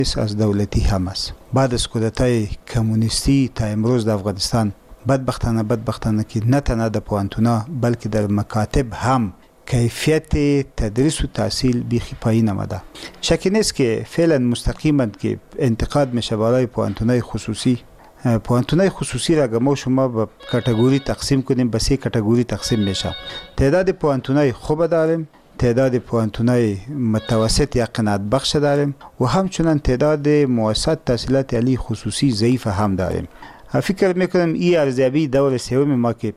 از دولتی هم است. بعد از کودتای کمونیستی تا امروز در افغانستان بدبختانه که نه تنها در پوهنتونا بلکه در مکاتب هم کیفیت تدریس و تحصیل بیخی پایین آمده. شکی نیست که فعلا مستقیما که انتقاد میشه برای پوهنتونای خصوصی. پوهنتونای خصوصی را اگر شما به کاتگوری تقسیم کنیم به 3 کاتگوری تقسیم میشه. تعداد پوهنتونای خوب داریم، تعداد پوهنتونای متوسط یا قناعت بخش داریم و همچنین تعداد مؤسسات تحصیلات عالی خصوصی ضعیف هم داریم. فکر میکنم این ارزیابی دور سوم ما که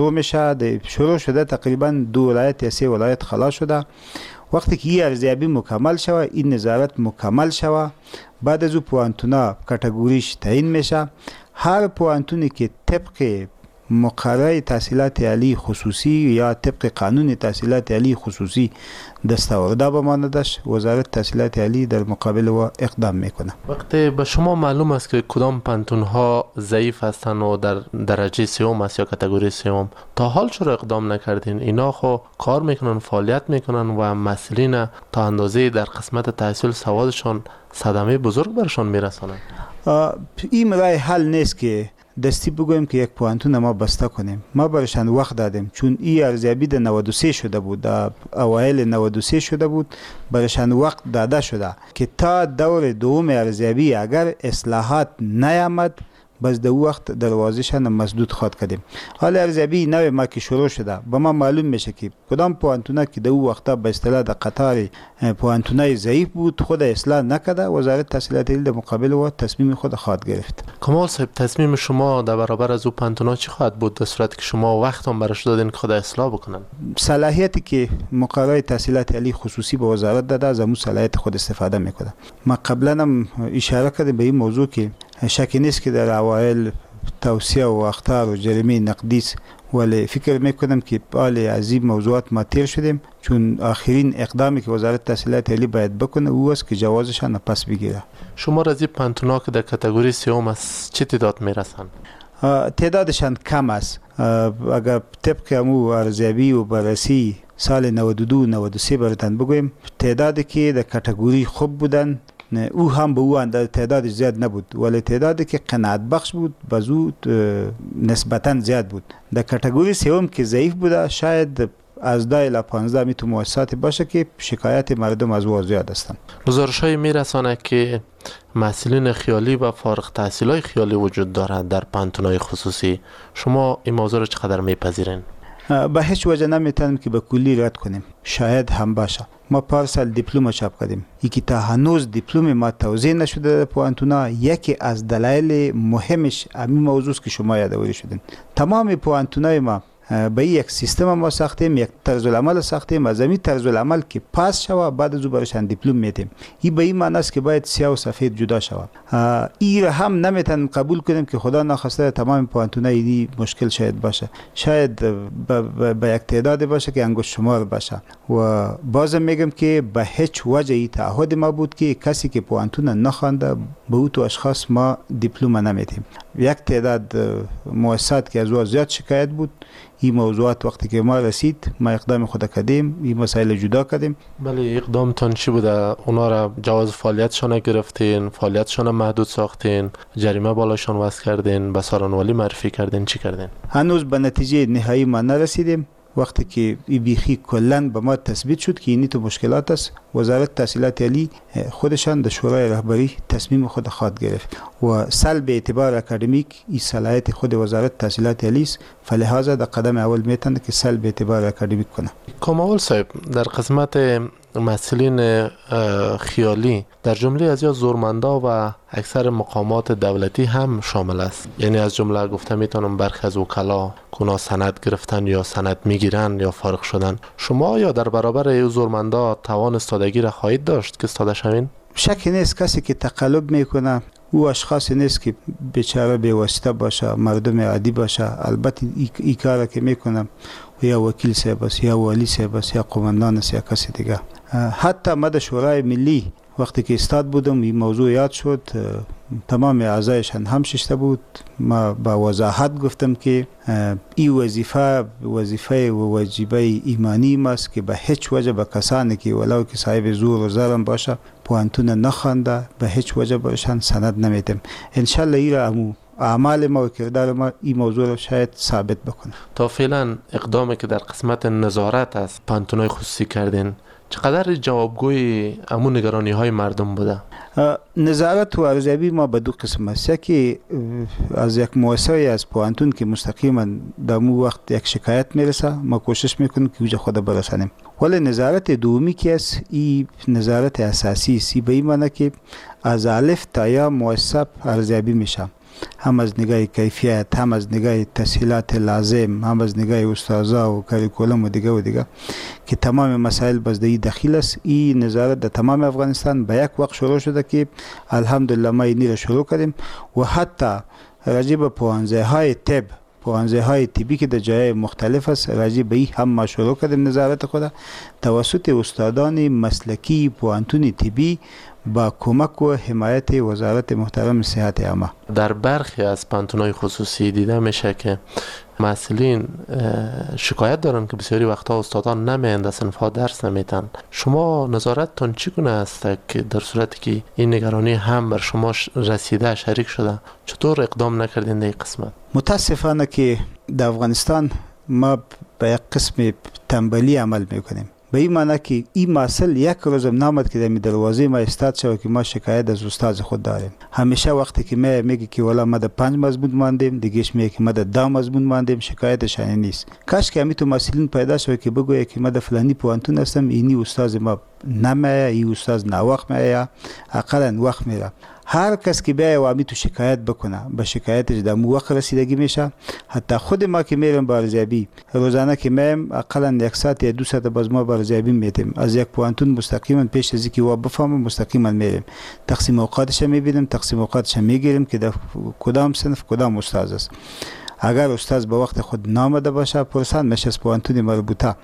شروع شده تقریبا 2 ولایت یا 3 ولایت خلاص شده. وقتی که این ارزیابی مکمل شود، این نظارت مکمل شود، بعد از او پوهنتونا کاتگوریش تعیین میشه. هر پوهنتونی که طبق مقرره تحصیلات عالی خصوصی یا طبق قانون تحصیلات عالی خصوصی دستاورده بماندش، وزارت تحصیلات عالی در مقابل و اقدام میکنه. وقتی به شما معلوم است که کدام پوهنتون ها ضعیف هستند و در درجه 3 است یا کاتگوری 3، تا حال چرا اقدام نکردین؟ اینا خو کار میکنن، فعالیت میکنن و مسئولین تا اندازه در قسمت تحصیل سوادشان صدمه بزرگ برشان میرسانند. این راه حل نیست که دستی بگویم که یک پوهنتون ما بسته کنیم. ما برشان وقت دادیم، چون این ارزیابی در 93 شده بود، در اوایل 93 شده بود، برشان وقت داده شده که تا دور دوم ارزیابی اگر اصلاحات نیامد بس در وقت دروازه‌شان مسدود خواهد کردیم. حال ارزیابی نو ما که شروع شده، با ما معلوم میشه که کدام پوهنتون که در اون وقتا به اصطلاح در قطار پوهنتونای ضعیف بود خود اصلاح نکرده، وزارت تحصیلات عالی در مقابل و تصمیم خود خواهد گرفت. کمال صاحب، تصمیم شما در برابر از اون پوهنتونا چی خواهد بود در صورتی که شما وقت هم برش دادین که خود اصلاح بکنن؟ صلاحیتی که مقرره تحصیلات عالی خصوصی به وزارت داده، از اون صلاحیت خود استفاده میکنه. ما قبلا هم اشاره کردیم به این موضوع که شکی نیست که در اوایل توصیه و اخطار و جریمه نقدی است، ولی فکر میکنم که حال از این موضوعات ما تیر شدیم، چون آخرین اقدامی که وزارت تحصیلات عالی باید بکنه او است که جوازشان پس بگیره. شما از این پوهنتونا که در کاتگوری 3 است چه تعداد میرسن؟ تعدادشان کم است. اگر طبق امو ارزیابی و بررسی سال 92 93 براتون بگویم، تعدادی که در کاتگوری خوب بودن او هم به او اندازه تعداد زیاد نبود، ولی تعدادی که قناعت بخش بود بازو نسبتا زیاد بود. در کاتگوری 3 که ضعیف بوده، شاید از 10 الی 15 میتونه مؤسساتی باشه که شکایت مردم از او زیاد هستند. گزارش‌های میرسانه که مسئولین خیالی و فارغ التحصیلای خیالی وجود دارد در پوهنتون‌های خصوصی. شما این موضوع را چقدر میپذیرین؟ به هیچ وجه نمیتونیم که به کلی رد کنیم. شاید هم باشه. ما پارسال دیپلم چاپ کردیم. یکی تا هنوز دیپلم ما توزیع نشده در پوهنتونا. یکی از دلایل مهمش همین موضوع است که شما یادآوری شدین. تمام پوهنتونای ما به یک سیستم ما ساختیم، یک طرز العمل ساختیم. از همین طرز العمل که پاس شوه بعد از او برشان دیپلم میدیم. این به این معنی است که باید سیاه و سفید جدا شوه. این هم نمیتونیم قبول کنیم که خدا نخواسته تمام پوهنتونای دی مشکل شاید باشه. شاید به یک تعداد باشه که انگشت شمار باشه. و بازم میگم که به هیچ وجه این تعهد ما بود که کسی که پوهنتون نخوانده به او تو اشخاص ما دیپلم نمیدیم. یک تعداد مؤسسات که از او زیاد شکایت بود، این موضوعات وقتی که ما رسید ما اقدام خود کردیم، این مسائل جدا کردیم. بله، اقدامتان چی بوده؟ اونا را جواز فعالیتشان گرفتین، فعالیتشان محدود ساختین، جریمه بالاشان وضع کردین، به سارانوالی معرفی کردین، چی کردین؟ هنوز به نتیجه نهایی ما نرسیدیم. وقتی که این بیخی کلن به ما تثبیت شد که اینی تو مشکلات است، وزارت تحصیلات عالی خودشان در شورای رهبری تصمیم خود خواهد گرفت و سلب اعتبار اکادمیک این صلاحیت خود وزارت تحصیلات عالی است، فلهذا در قدم اول میتونه که سلب اعتبار اکادمیک کنه. کمال صاحب، در قسمت مسئولین خیالی در جمله از یا زورمندا و اکثر مقامات دولتی هم شامل است. یعنی از جمله گفته میتونم برخی از وکلا کنا سند گرفتن یا سند میگیرن یا فارغ شدن. شما یا در برابر ای زورمندا توان استادگی را خواهید داشت که استاده شوین؟ شکی نیست کسی که تقلب میکنه او اشخاصی نیست که بیچاره به واسطه باشه، مردم عادی باشه. البته این کار که میکنم یا وکیل صاحب است یا والی صاحب است یا قماندان است یا کسی دیگه. حتی ما در شورای ملی وقتی که استاد بودم این موضوع یاد شد، تمام اعضایشان هم ششته بود. ما با وضاحت گفتم که این وظیفه و واجبه ایمانی ماست که به هیچ وجه به کسانی که ولو که صاحب زور و ظلم باشه پوهنتون نخوانده به هیچ وجه برشان سند نمیدیم. انشالله این را اعمال ما و کردار ما این موضوع رو شاید ثابت بکنه. تا فعلا اقدامی که در قسمت نظارت از پانتونای خصوصی کردین چقدر جوابگوی امون نگرانی های مردم بوده؟ نظارت و ارزیابی ما به دو قسم است. یکی از یک مؤسسه از پوهنتون که مستقیما در مو وقت یک شکایت میرسه ما کوشش میکنیم که اوجا خود برسانیم. ولی نظارت دومی که است این نظارت اساسی است. به این معنی که از الف تا یا مؤسسه ارزیابی میشه، هم از نگاه کیفیت، هم از نگاه تسهیلات لازم، هم از نگاه استادا و کاریکولوم و دیگه که تمام مسائل بازدهی داخل است. این نظارت در تمام افغانستان به یک وقت شروع شده که الحمدلله ما اینی را شروع کردیم و حتی راجع به پوهنځی های طبی که در جای مختلف است راجع به این هم ما شروع کردیم نظارت خود توسط استادان مسلکی پوهنتون طبی با کمک و حمایت وزارت محترم صحت عامه. در برخی از پانتونای خصوصی دیده میشه که مسئولین شکایت دارن که بسیاری وقتا استادان نمیاند صنف‌ها درس نمیتن. شما نظارتتون چگونه است که در صورتی که این نگرانی هم بر شما رسیده شریک شده چطور اقدام نکردین در این قسمت؟ متاسفانه که در افغانستان ما به یک قسم تنبلی عمل میکنیم. به این معنی که این مسئله یک روزم نامد که در دروازه ما استاد شد که ما شکایت از استاد خود داریم. همیشه وقتی که میگه که والا ما در 5 مضمون ماندیم، دیگهش میگه که ما در 10 مضمون ماندیم، شکایتش نیست. کاش که همیتون مسئولین پیدا شد که بگویه که ما در فلانی پوهنتون هستم، اینی استاد ما نمیه، این استاد ناوقت میه، اقلا وقت میره. هر کس که بیای و تو شکایت بکنه به شکایتش در موقع رسیدگی میشه. حتی خود ما که میرم با ارزیابی روزانه که میم اقلا 1 ساعت یا 2 ساعت باز ما با ارزیابی میدیم از یک پوهنتون مستقیما پیش از اینکه و بفهمم مستقیما میریم تقسیم اوقاتش میبینیم، تقسیم اوقاتش میگیریم که در کدام صنف کدام استاد است. اگر استاد به وقت خود نامده باشه پرسان میشه از پوهنتون مربوطه.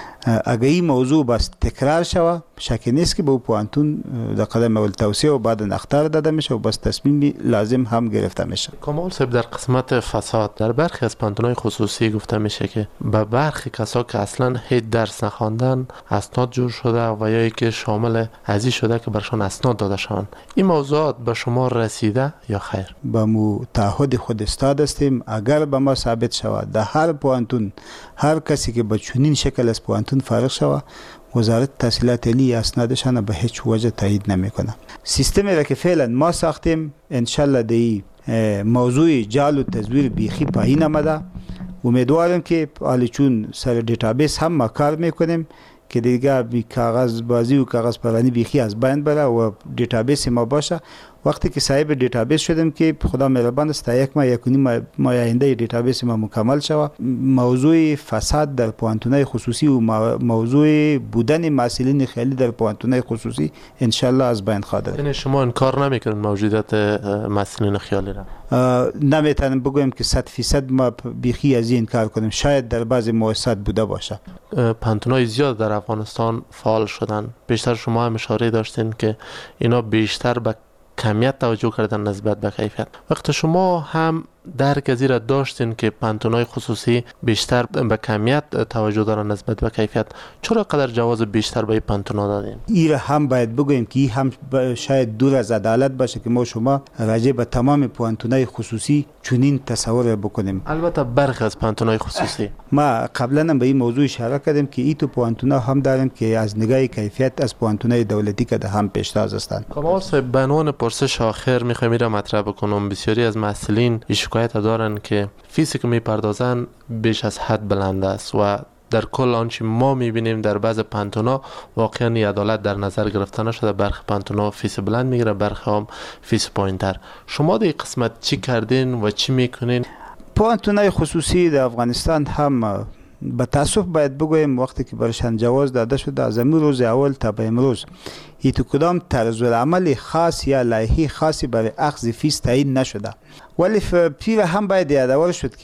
اگر این موضوع بس تکرار شوه شکی نیست که به پوهنتون در قدم اول توصیه و بعد اخطار داده میشه و بس تصمیم لازم هم گرفته میشه. کامل صاحب در قسمت فساد در برخی از پانتونای خصوصی گفته میشه که به برخی کسا که اصلا هیچ درس نخواندن اسناد جور شده و یا که شامل ازی شده که برشان اسناد داده شوند. این موضوعات به شما رسیده یا خیر؟ با مو تعهد خود استاد هستیم. اگر به ما ثابت شود در هر پوهنتون هر کسی که به چنین شکل از پوهنتون فارغ شود وزارت تحصیلات عالی اسنادشان به هیچ وجه تایید نمیکنه. سیستمی را که فعلا ما ساختیم انشالله دی موضوع جعل و تزویر بیخی پایین آمده. امیدوارم که حالی چون سر دیتابیس هم ما کار میکنیم که دیگه کاغذ بازی و کاغذ پرانی بیخی از بین بره و دیتابیس ما باشه. وقتی که صاحب دیتابیس شدیم که خدا مهربان است تا 1 ماه یا 1.5 ماه آینده دیتابیس ما مکمل شود موضوع فساد در پوهنتونای خصوصی و موضوع بودن مسئولین خیلی در پوهنتونای خصوصی انشالله از بین خواهد رفت. یعنی شما انکار نمیکنید موجودیت مسئولین خیالی را؟ نمیتونم بگویم که 100% ما بیخی از این انکار کنیم. شاید در بعضی مؤسسات بوده باشه. پانتونای زیاد در افغانستان فعال شدن. بیشتر شما هم اشاره داشتین که اینا بیشتر به کمیت توجه کردن نسبت به کیفیت. وقت شما هم درک از این را داشتین که پانتونای خصوصی بیشتر به کمیت توجه دارن نسبت به کیفیت، چرا قدر جواز بیشتر به پانتونا دادین؟ این را هم باید بگویم که هم شاید دور از عدالت باشه که ما شما راجع به تمام پانتونای خصوصی چنین تصور بکنیم. البته برخی از پانتونای خصوصی ما قبلا هم به این موضوع اشاره کردیم که این تو پانتونا هم داریم که از نگاه کیفیت از پانتونای دولتی که هم پیشتاز هستند. کامل صاحب به عنوان پرسش آخر میخوایم این را مطرح بکنم. بسیاری از مسئولین شکایت دارن که فیسی که میپردازن بیش از حد بلند است و در کل آنچه ما میبینیم در بعض پانتونا واقعا عدالت در نظر گرفته نشده. برخی پانتونا فیس بلند میگیره، برخی هم فیس پایینتر. شما در این قسمت چی کردین و چی میکنین؟ پانتونای خصوصی در افغانستان هم به تاسف باید بگویم وقتی که برشان جواز داده شده از امروز روز اول تا به امروز هیچ کدام طرز العمل خاص یا لایحه خاصی برای اخذ فیس تعیین نشده. ولی پیر هم باید یادآور شد که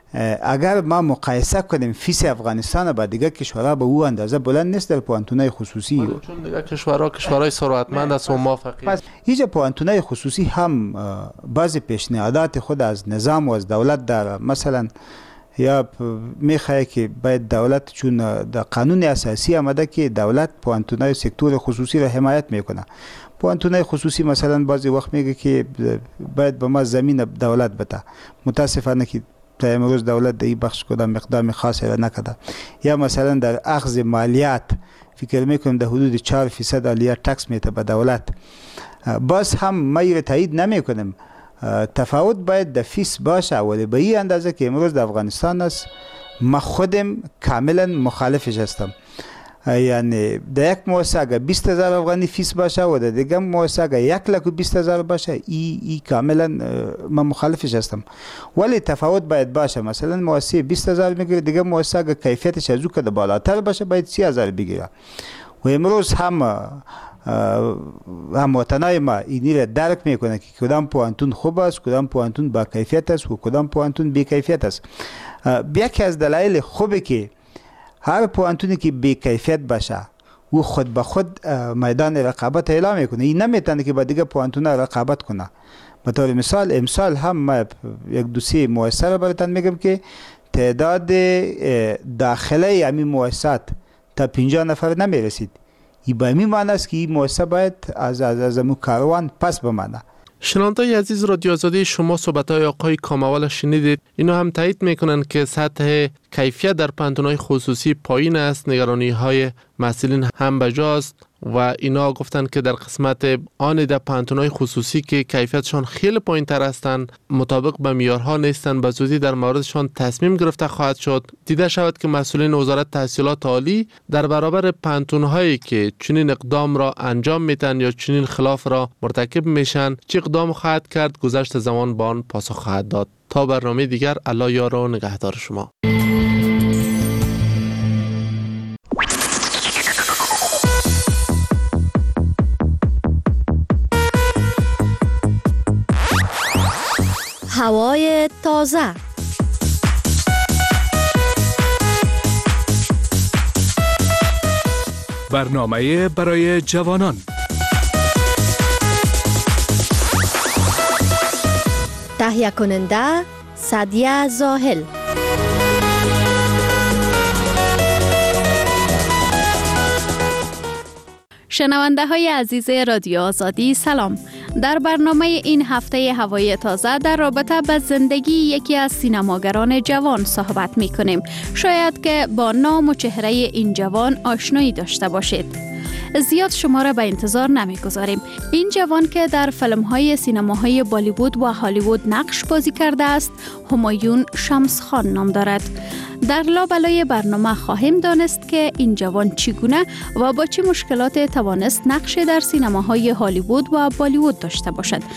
اگر ما مقایسه کنیم فیس افغانستان با دیگر کشورها به او اندازه بلند نیست در پوانتونای خصوصی. چون دیگر کشورهای ثروتمند است و ما فقیر. پس هیچ پوانتونای خصوصی هم بعضی پیشنهادات خود از نظام و از دولت داره. مثلا یا میخواه که باید دولت، چون در قانون اساسی آمده که دولت پوانتونای سکتور خصوصی را حمایت میکنه. پوانتونای خصوصی مثلا بعضی وقت میگه که باید به ما زمین دولت بده. متاسفانه که تا امروز دولت در این بخش کدام مقدار خاصی را نکرده. یا مثلا در اخذ مالیات فکر میکنم در حدود 4% عالیه تکس میته به دولت. باز هم ما را تایید نمیکنم. تفاوت باید در فیس باشه، ولی به این اندازه که امروز در افغانستان است ما خودم کاملا مخالفش هستم. یعنی در یک مؤسسه اگر 20,000 افغانی فیس باشه و در دیگر مؤسسه اگر 1,20,000 باشه، ای کاملا من مخالفش هستم. ولی تفاوت باید باشه. مثلا مؤسسه 20,000 میگیره، دیگر مؤسسه اگر کیفیتش از او که بالاتر باشه باید 30,000 بگیره. و امروز هم وطنای ما اینی را درک میکنه که کدام پوانتون خوب است، کدام پوانتون با کیفیت است و کدام پوانتون بی کیفیت است. یکی از دلایل خوبه که هر پوانتونی که بی کیفیت باشه و خود به خود میدان رقابت اعلام میکنه. این نمیتونه که با دیگه پوانتون رقابت کنه. به طور مثال امسال هم ما یک دوسیه مؤسسه را براتون میگم که تعداد داخله همین مؤسسات تا 50 نفر نمیرسید. این به این معنی است که این مؤسسه باید از کاروان پس بمانه. شنوندگان عزیز، رادیو آزادی، شما صحبت‌های آقای کاموال شنیدید. اینا هم تایید میکنن که سطح کیفیت در پوانتون‌های خصوصی پایین است، نگرانی‌های مسئولین هم بجاست و اینا گفتن که در قسمت آن در پوانتون‌های خصوصی که کیفیتشان خیلی پایین‌تر هستند، مطابق به معیارها نیستند، به زودی در موردشان تصمیم گرفته خواهد شد. دیده شود که مسئولین وزارت تحصیلات عالی در برابر پوانتون‌هایی که چنین اقدام را انجام میدن یا چنین خلاف را مرتکب میشن چه اقدام خواهد کرد، گذشت زمان با آن پاسخ خواهد داد. تا برنامه دیگر، الله یار و نگهدار شما. هوای تازه. برنامه برای جوانان. تهیه کننده سعدیه زاهل. شنونده های عزیز رادیو آزادی، سلام. در برنامه این هفته هوای تازه در رابطه با زندگی یکی از سینماگران جوان صحبت می کنیم. شاید که با نام و چهره این جوان آشنایی داشته باشید. زیاد شما را به انتظار نمیگذاریم. این جوان که در فیلم‌های سینماهای بالیوود و هالیوود نقش بازی کرده است، همایون شمسخان نام دارد. در لابلای برنامه خواهیم دانست که این جوان چگونه و با چه مشکلات توانست نقش در سینماهای هالیوود و بالیوود داشته باشد.